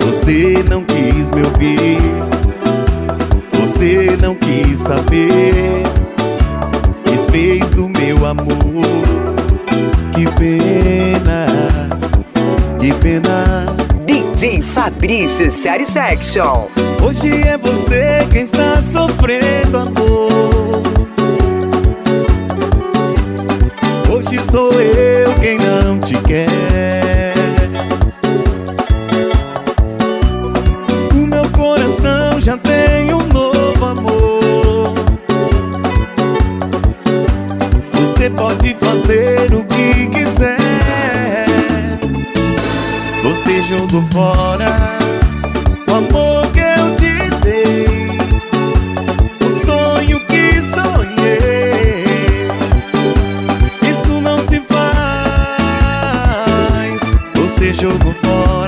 Você não quis me ouvir, você não quis saber, desfez do meu amor. Que pena, que pena. DJ Fabrício Satisfaction. Hoje é você quem está sofrendo, amor. Hoje sou eu quem não te quer. O meu coração já tem um novo amor. Você pode fazer o que quiser. Você jogou fora o amor que eu te dei, o sonho que sonhei. Isso não se faz. Você jogou fora